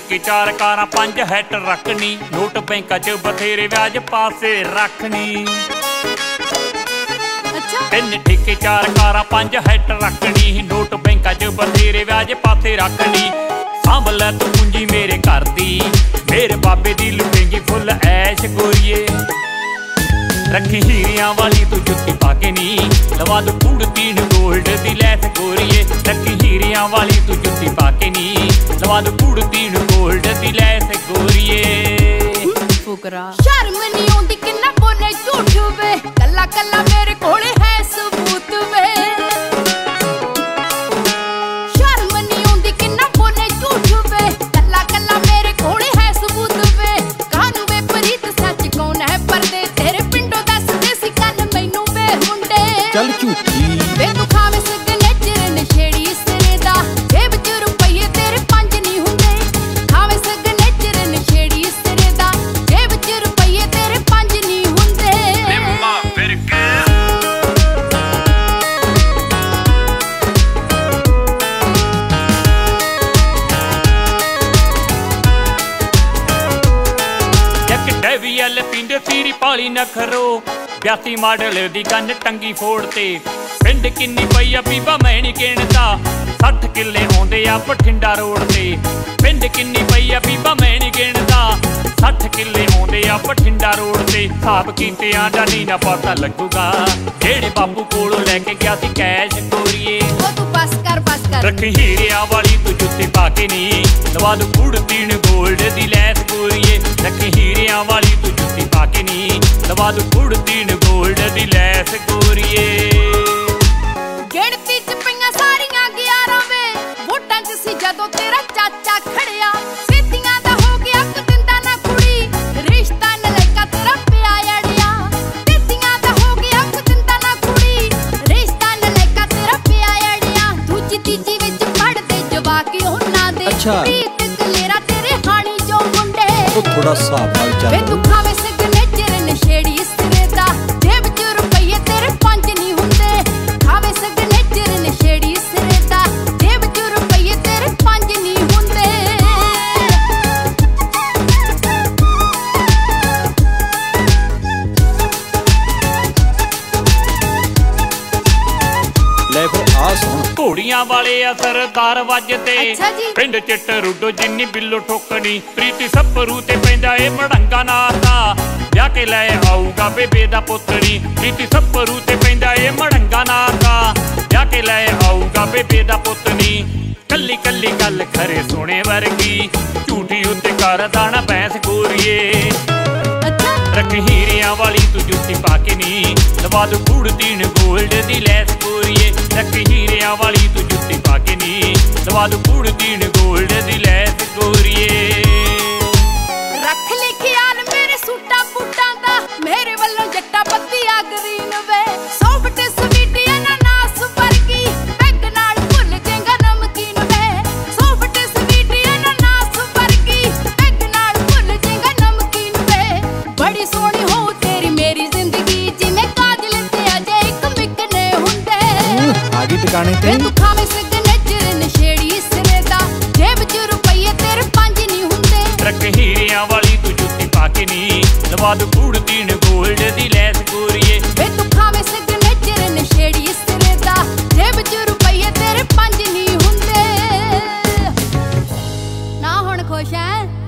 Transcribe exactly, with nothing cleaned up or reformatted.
ठेके चार कारां पंज हैट रखनी, नोट बैंकां च बथेरे व्याज पासे रखनी। तीन ठेके चार कारां पंज हैट रखनी, नोट बैंकां च बथेरे व्याज पासे रखनी। सांभ लै तू पूंजी मेरे घर दी, मेरे बाबे दी लुटेंगी फुल ऐश गोरिए। रखी हीरियां वाली तू जुत्ती पाके नी, लवा दू कूड़ तीन गोल्ड दी लैस गोरिए। रखी हीरियां वाली तू जुत्ती पाके नी, लवा दू कूड़ तीन गोल्ड दी लैस गोरिए। फुकरा शर्म नहीं आउंदी किन्ना बोले झूठ वे, कल्ला कल्ला मेरे कोले है सबूत वे। शर्म नहीं आउंदी किन्ना बोले झूठ वे, कल्ला कल्ला मेरे कोले है सबूत वे। कानू वे प्रीत सच कौन है पर्दे तेरे पिंडों दस देसी कन मैनू वे मुंडे। चल झूठी वे तू खावे सिग्नेचर नशेड़ी सिरे दा, जेब च रुपये तेरे पंज नहीं हुंदे। खावे सिग्नेचर नशेड़ी सिरे दा, जेब च रुपये तेरे पंज नहीं हुंदे। निम्मा फिरके एक डेवियल पिंड सीरी पाली नखरो, ब्यासी मॉडल दी गन टंगी फोड़ ते। पिंड किन्नी पई आ बीबा मैं नहीं गिणदा, सठ किले आउंदे आ बठिंडा रोड ते। पिंड किन्नी पई आ बीबा मैं नहीं गिणदा, सठ किले आउंदे आ बठिंडा रोड ते। हिसाब कीतियां दा नी ना पता लगूगा, जेड़े बापू कोलों लैके गया सी कैश गोरिए। ओ तू बस कर बस कर। रखी हीरियां वाली तू जुत्ती पाके नी, लवा दू कूड़ तीन गोल्ड दी लैस गोरिए। रखी हीरियां वाली तू जुत्ती पाके नी, लवा दू कूड़ तीन गोल्ड दी लैस गोरिए। गिणती च पईयां सारियां ग्यारह वे, वोटां च सी जदों तेरा चाचा खड़िया। सीतियां दा हो गया इक दिंदा ना कुड़ी, रिश्ता नलैका तेरा पिया अड़िया। सीतियां दा हो गया इक दिंदा ना कुड़ी, रिश्ता नलैका तेरा पिया अड़िया। दूजी तीजी विच पढ़दे जवाक उन्हां दे, अच्छा। प्रीत कलेरा तेरे हाणी जो मुंडे। ਉਹ ਥੋੜਾ ਹਿਸਾਬ ਨਾਲ वे ਚੱਲ। तू खावे सिग्नेचर नशेड़ी सिरे दा, जेब च रुपये तेरे पंज नहीं हुंदे। खावे सिग्नेचर नशेड़ी सिरे दा, जेब च रुपये तेरे पंज नहीं हुंदे। ਲੈ ਫਿਰ ਆ ਸੁਣ ਘੋੜੀਆਂ ਵਾਲੇ ਆ ਸਰਦਾਰ ਵੱਜਦੇ, ਅੱਛਾ ਜੀ। ਪਿੰਡ ਚ ਟਰੂਡੋ ਜਿੰਨੀ ਬਿੱਲੋ ਠੋਕਣੀ। ਪ੍ਰੀਤੀ ਸੱਭਰੂ ਤੇ ਪੈਂਦਾ ਏ ਮੜੰਗਾ ਨਾਰ ਦਾ, ਵਿਆਹ ਕੇ ਲੈ ਆਊਗਾ ਬੇਬੇ ਦਾ ਪੁੱਤਰੀ। ਪ੍ਰੀਤੀ ਸੱਭਰੂ ਤੇ ਪੈਂਦਾ ਏ ਮੜੰਗਾ ਨਾਰ ਦਾ, ਵਿਆਹ ਕੇ ਲੈ ਆਊਗਾ ਬੇਬੇ ਦਾ ਪੁੱਤਰੀ। ਕੱਲੀ ਕੱਲੀ ਗੱਲ ਖਰੇ ਸੋਹਣੇ ਵਰਗੀ, ਝੂਠੀ ਉੱਤੇ ਕਰਦਾ ਨਾ ਬੈਂਸ ਗੋਰੀਏ। रख हीरियां वाली तू जुत्ती पाके नी, लवा दू कूड़ तीन गोल्ड दी लैस गोरिए। रख हीरियां वाली तू जुत्ती पाके नी, लवा दू कूड़ तीन गोल्ड दी लैस गोरिए। रख ले ख्याल मेरे सूटा बूटा दा, मेरे वल्लों जट्टा पत्तिया ग्रीन वे। सॉफ्ट स्वीट अनानास वर्गी, पैग नाल भुल जाएगा नमकीन वे। सॉफ्ट स्वीट अनानास वर्गी, पैग नाल भुल जाएगा नमकीन वे। बड़ी सोहनी हो तेरी मेरी जिंदगी, जिवें काजल ते अजे इक मिकने हुंदे। ਆ ਗਈ ਟਿਕਾਣੇ ਤੇ। तू खावे सिग्नेचर नशेड़ी सिरे दा, जेब च रुपये तेरे पंज नहीं हुंदे। रख हीरियां वाली तू जुत्ती पाके नी, लवा दू कूड़ तीन गोल्ड दी लैस गोरिए। वे तू खावे सिग्नेचर नशेड़ी सिरे दा, जेब च रुपये तेरे पंज नहीं हुंदे। ना हुण खुश है?